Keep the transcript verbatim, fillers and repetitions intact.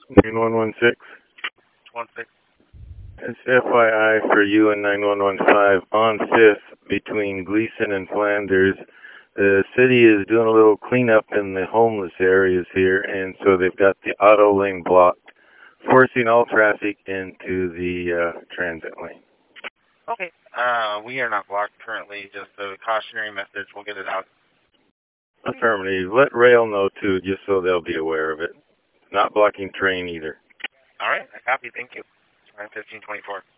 nine one one six. one six. It's F Y I for you and nine one one five on fifth between Gleason and Flanders. The city is doing a little cleanup in the homeless areas here, and so they've got the auto lane blocked, forcing all traffic into the uh, transit lane. Okay. Uh, we are not blocked currently. Just a cautionary message. We'll get it out. Affirmative. Let rail know too, just so they'll be aware of it. Not blocking train either. All right. I copy. Thank you. nine fifteen twenty-four.